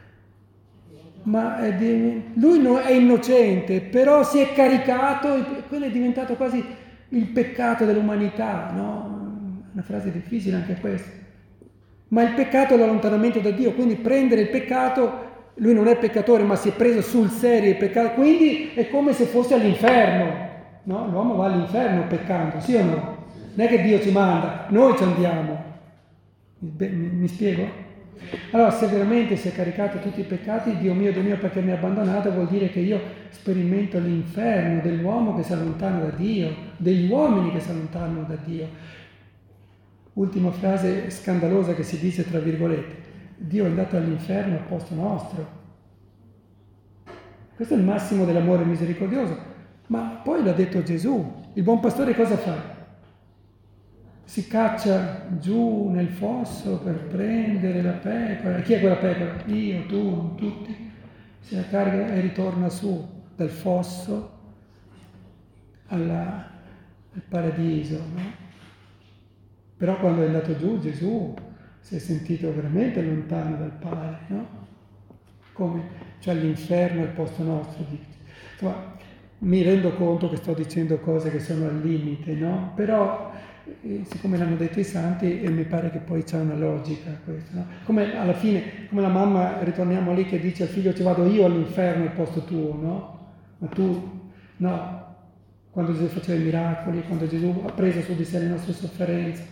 S1: ma è di, lui no, è innocente, però si è caricato, e quello è diventato quasi il peccato dell'umanità, no? Una frase difficile anche questa. Ma il peccato è l'allontanamento da Dio, quindi prendere il peccato, lui non è peccatore, ma si è preso sul serio il peccato, quindi è come se fosse all'inferno, no? L'uomo va all'inferno peccando, sì o no? Non è che Dio ci manda, noi ci andiamo. Mi, mi, mi spiego? Allora, se veramente si è caricato tutti i peccati, Dio mio, Dio mio, perché mi ha abbandonato, vuol dire che io sperimento l'inferno dell'uomo che si allontana da Dio, degli uomini che si allontanano da Dio. Ultima frase scandalosa che si dice tra virgolette: Dio è andato all'inferno al posto nostro. Questo è il massimo dell'amore misericordioso. Ma poi l'ha detto Gesù. Il buon pastore cosa fa? Si caccia giù nel fosso per prendere la pecora. Chi è quella pecora? Io, tu, tutti. Se la carica e ritorna su dal fosso alla, al paradiso, no? Però quando è andato giù Gesù si è sentito veramente lontano dal Padre, no? Come? Cioè l'inferno è il posto nostro. Insomma, mi rendo conto che sto dicendo cose che sono al limite, no? Però eh, siccome l'hanno detto i santi, e mi pare che poi c'è una logica questo, no? Come alla fine, come la mamma, ritorniamo lì, che dice al figlio: ci vado io all'inferno al posto tuo, no? Ma tu, no. Quando Gesù faceva i miracoli, quando Gesù ha preso su di sé le nostre sofferenze.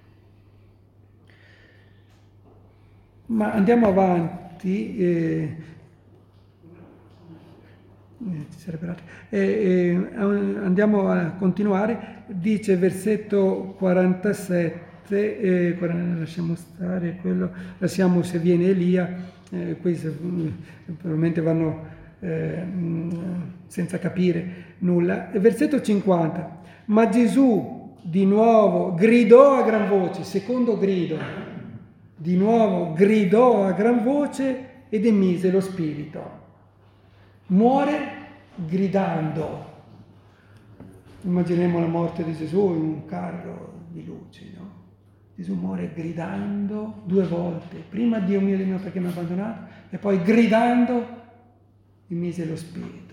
S1: Ma andiamo avanti, eh, eh, eh, andiamo a continuare. Dice versetto quarantasette, eh, lasciamo stare quello, lasciamo se viene Elia, eh, questi eh, probabilmente vanno eh, senza capire nulla. Versetto cinquanta, ma Gesù di nuovo gridò a gran voce, secondo grido, di nuovo gridò a gran voce ed emise lo spirito. Muore gridando. Immaginiamo la morte di Gesù in un carro di luci, no? Gesù muore gridando due volte. Prima Dio mio, Dio mio, perché mi ha abbandonato? E poi gridando emise lo spirito.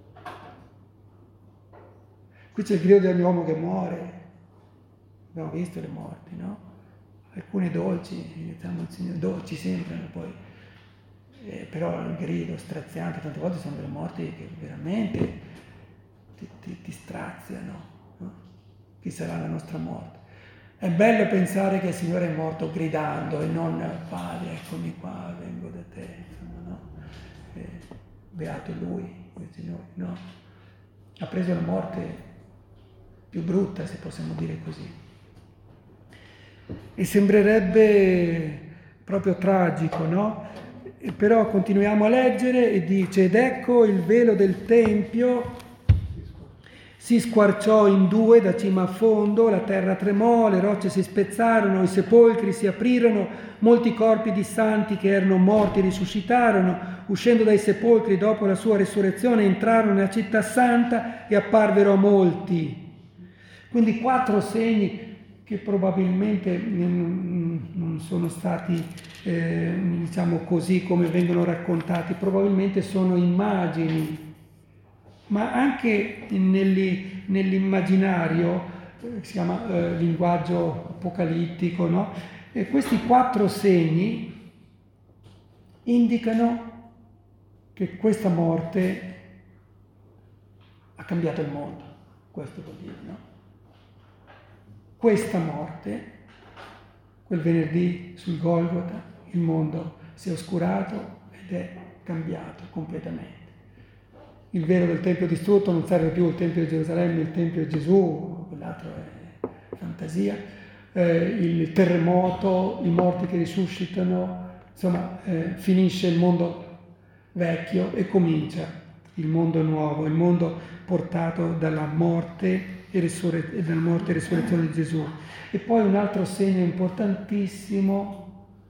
S1: Qui c'è il grido dell'uomo che muore. Abbiamo visto le morti, no? Alcune dolci, iniziamo il Signore, dolci sembrano poi, eh, però il grido straziante, tante volte sono delle morti che veramente ti, ti, ti straziano, no? Chi sarà la nostra morte? È bello pensare che il Signore è morto gridando e non: Padre, eccomi qua, vengo da te, insomma, no? Eh, beato Lui, il Signore, no? Ha preso la morte più brutta, se possiamo dire così. E sembrerebbe proprio tragico, no? E però continuiamo a leggere e dice: ed ecco il velo del Tempio si squarciò in due da cima a fondo, la terra tremò, le rocce si spezzarono, i sepolcri si aprirono, molti corpi di santi che erano morti risuscitarono, uscendo dai sepolcri dopo la sua risurrezione entrarono nella città santa e apparvero a molti. Quindi quattro segni che probabilmente non sono stati, eh, diciamo così come vengono raccontati, probabilmente sono immagini, ma anche negli, nell'immaginario, eh, si chiama eh, linguaggio apocalittico, no? E questi quattro segni indicano che questa morte ha cambiato il mondo, questo vuol dire, no? Questa morte, quel venerdì sul Golgota, il mondo si è oscurato ed è cambiato completamente. Il velo del Tempio distrutto non serve più, il Tempio di Gerusalemme, il Tempio di Gesù, quell'altro è fantasia, eh, il terremoto, i morti che risuscitano, insomma eh, finisce il mondo vecchio e comincia il mondo nuovo, il mondo portato dalla morte e risurre- dalla morte e risurrezione di Gesù. E poi un altro segno importantissimo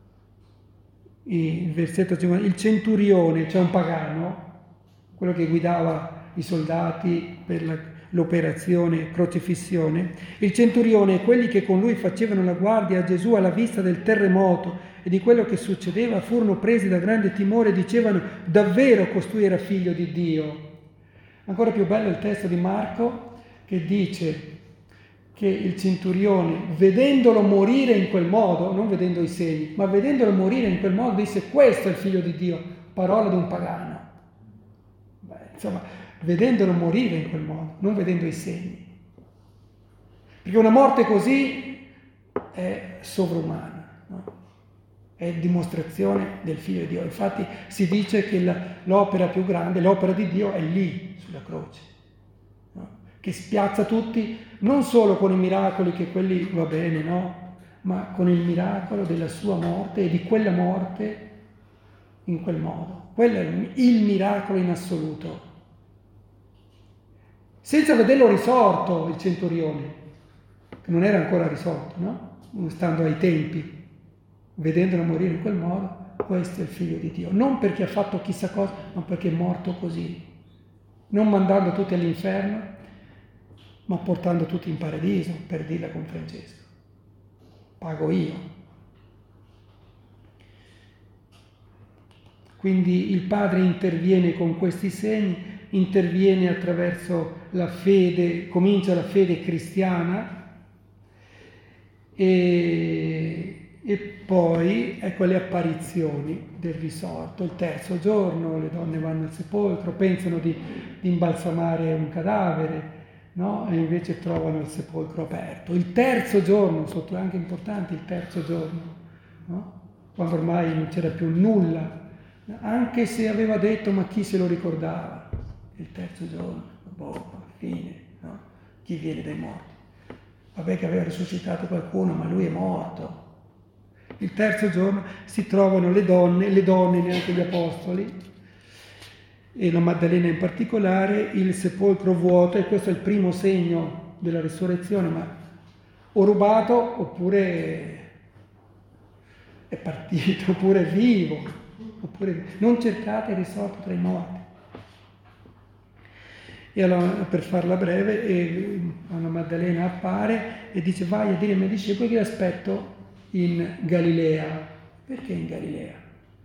S1: il versetto cinquanta, il centurione, cioè un pagano, quello che guidava i soldati per la, l'operazione crocifissione, il centurione e quelli che con lui facevano la guardia a Gesù alla vista del terremoto e di quello che succedeva furono presi da grande timore e dicevano: davvero costui era figlio di Dio. Ancora più bello il testo di Marco che dice che il centurione, vedendolo morire in quel modo, non vedendo i segni, ma vedendolo morire in quel modo, disse: questo è il figlio di Dio, parola di un pagano. Beh, insomma, vedendolo morire in quel modo, non vedendo i segni. Perché una morte così è sovrumana, no? È dimostrazione del figlio di Dio. Infatti si dice che la, l'opera più grande, l'opera di Dio è lì, sulla croce, no? Che spiazza tutti, non solo con i miracoli, che quelli va bene, no? Ma con il miracolo della sua morte e di quella morte in quel modo. Quello è il miracolo in assoluto. Senza vederlo risorto, il centurione, che non era ancora risorto, no? Stando ai tempi, vedendolo morire in quel modo, questo è il figlio di Dio. Non perché ha fatto chissà cosa, ma perché è morto così. Non mandando tutti all'inferno, ma portando tutti in paradiso, per dirla con Francesco. Pago io. Quindi il Padre interviene con questi segni, interviene attraverso la fede, comincia la fede cristiana e, e poi ecco le apparizioni del risorto. Il terzo giorno le donne vanno al sepolcro, pensano di, di imbalsamare un cadavere, no? E invece trovano il sepolcro aperto. Il terzo giorno, sotto è anche importante il terzo giorno, no? Quando ormai non c'era più nulla, anche se aveva detto, ma chi se lo ricordava? Il terzo giorno, boh, fine, no? Chi viene dai morti? Vabbè che aveva risuscitato qualcuno, ma lui è morto. Il terzo giorno si trovano le donne, le donne, neanche gli apostoli, e la Maddalena in particolare, il sepolcro vuoto, e questo è il primo segno della risurrezione, ma o rubato oppure è partito, oppure è vivo, oppure non cercate il risorto tra i morti. E allora, per farla breve, eh, la Maddalena appare e dice: vai a dire ai miei discepoli che aspetto in Galilea. Perché in Galilea?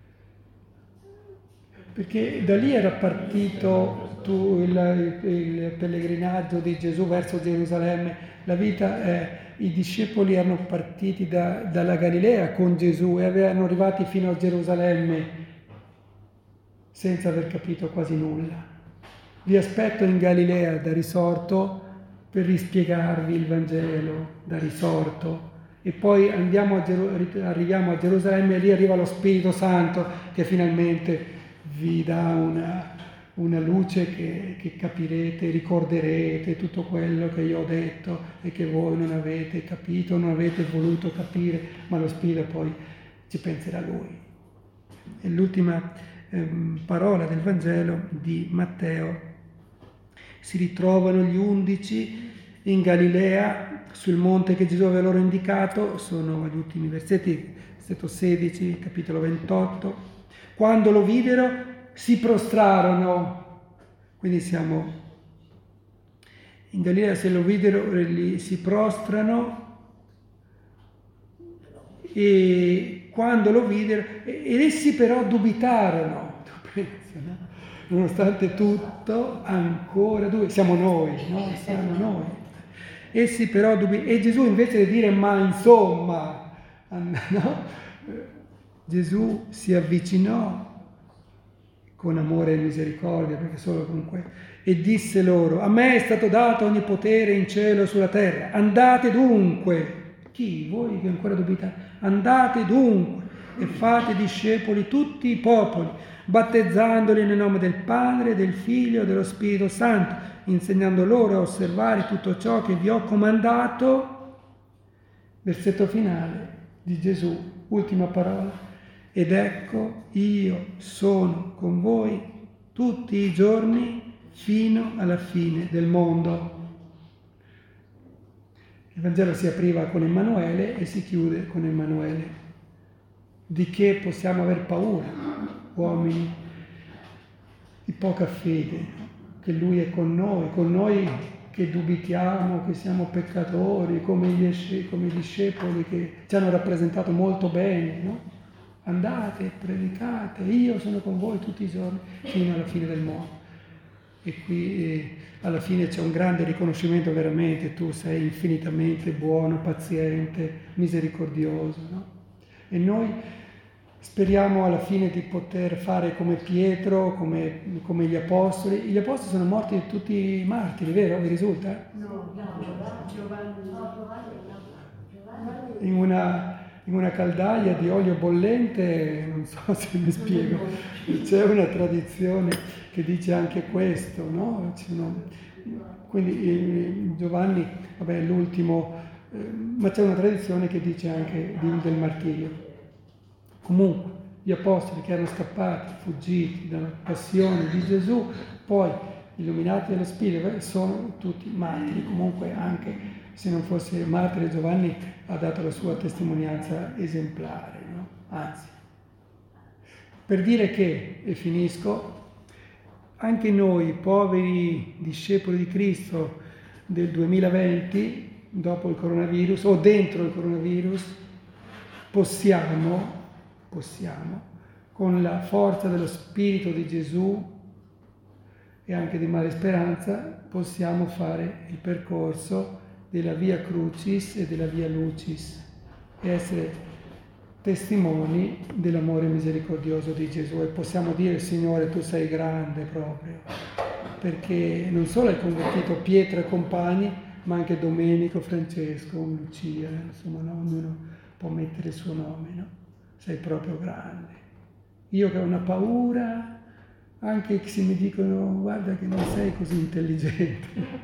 S1: Perché da lì era partito tu, il, il pellegrinaggio di Gesù verso Gerusalemme, la vita, eh, i discepoli erano partiti da, dalla Galilea con Gesù e erano arrivati fino a Gerusalemme senza aver capito quasi nulla. Vi aspetto in Galilea da risorto per rispiegarvi il Vangelo da risorto. E poi andiamo a Geru- arriviamo a Gerusalemme e lì arriva lo Spirito Santo che finalmente vi dà una, una luce che, che capirete, ricorderete tutto quello che io ho detto e che voi non avete capito, non avete voluto capire, ma lo Spirito poi ci penserà Lui. E l'ultima ehm, parola del Vangelo di Matteo: si ritrovano gli undici in Galilea sul monte che Gesù aveva loro indicato, sono gli ultimi versetti, versetto sedici, capitolo ventotto. Quando lo videro si prostrarono, quindi siamo in Galilea, se lo videro si prostrano, e quando lo videro, ed essi però dubitarono, nonostante tutto ancora dubitano, siamo noi, no? Siamo noi. Essi però dubitarono, e Gesù invece di dire ma insomma, no? Gesù si avvicinò con amore e misericordia, perché solo comunque, e disse loro: a me è stato dato ogni potere in cielo e sulla terra, andate dunque, chi? Voi che ancora dubitate, andate dunque e fate discepoli tutti i popoli, battezzandoli nel nome del Padre, del Figlio e dello Spirito Santo, insegnando loro a osservare tutto ciò che vi ho comandato. Versetto finale di Gesù, ultima parola: ed ecco io sono con voi tutti i giorni fino alla fine del mondo. Il Vangelo si apriva con Emanuele e si chiude con Emanuele. di che possiamo aver paura, uomini di poca fede, no? Che Lui è con noi, con noi che dubitiamo, che siamo peccatori, come gli, come gli discepoli che ci hanno rappresentato molto bene, no? Andate, predicate, io sono con voi tutti i giorni fino alla fine del mondo. E qui eh, alla fine c'è un grande riconoscimento veramente, tu sei infinitamente buono, paziente, misericordioso, no? E noi speriamo alla fine di poter fare come Pietro, come, come gli apostoli. Gli apostoli sono morti tutti martiri, vero? Vi risulta?
S3: No, Giovanni.
S1: In una, in una caldaia di olio bollente, non so se mi spiego, c'è una tradizione che dice anche questo, no? Sono, quindi eh, Giovanni, vabbè, è l'ultimo, eh, ma c'è una tradizione che dice anche di, del martirio. Comunque, gli apostoli che erano scappati, fuggiti dalla passione di Gesù, poi illuminati dallo Spirito, sono tutti martiri. Comunque, anche se non fosse martire, Giovanni ha dato la sua testimonianza esemplare, no? Anzi, per dire che, e finisco, anche noi, poveri discepoli di Cristo del duemilaventi, dopo il coronavirus, o dentro il coronavirus, possiamo... possiamo, con la forza dello Spirito di Gesù e anche di Maria Speranza, possiamo fare il percorso della Via Crucis e della Via Lucis e essere testimoni dell'amore misericordioso di Gesù. E possiamo dire, Signore, tu sei grande proprio, perché non solo hai convertito Pietro e compagni, ma anche Domenico, Francesco, Lucia, insomma, no? Ognuno può mettere il suo nome, no? Sei proprio grande. Io che ho una paura, anche se mi dicono guarda che non sei così intelligente.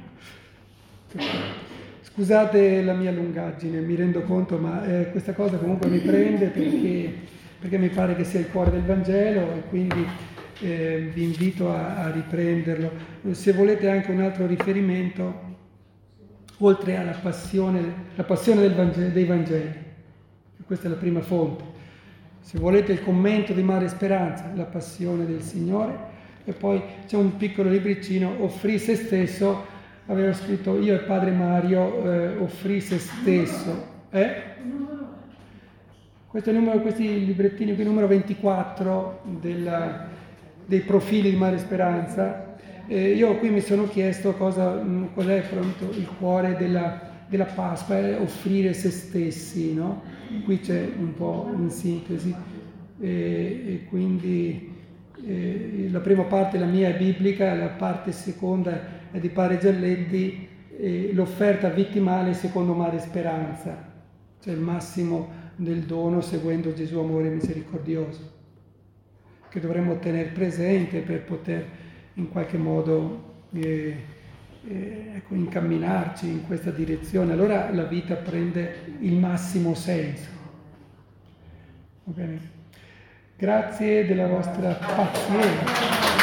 S1: Scusate la mia lungaggine, mi rendo conto, ma eh, questa cosa comunque mi prende perché, perché mi pare che sia il cuore del Vangelo e quindi eh, vi invito a, a riprenderlo. Se volete anche un altro riferimento, oltre alla passione, la passione del Vangelo, dei Vangeli, questa è la prima fonte. Se volete il commento di Maria Speranza, la passione del Signore, e poi c'è un piccolo libricino, Offrì se stesso, avevo scritto io e padre Mario, eh, Offrì se stesso. Eh? Questo è il numero, questi librettini qui, numero ventiquattro della, dei profili di Maria Speranza. Eh, io qui mi sono chiesto cosa, qual è pronto il cuore della, della Pasqua, è offrire se stessi, no? Qui c'è un po' in sintesi e, e quindi eh, la prima parte, la mia, è biblica, la parte seconda è di Padre Gialletti, eh, l'offerta vittimale secondo Maria Speranza, cioè il massimo del dono seguendo Gesù amore misericordioso, che dovremmo tenere presente per poter in qualche modo eh, eh, ecco, incamminarci in questa direzione. Allora la vita prende il massimo senso. Va bene? Grazie della vostra pazienza.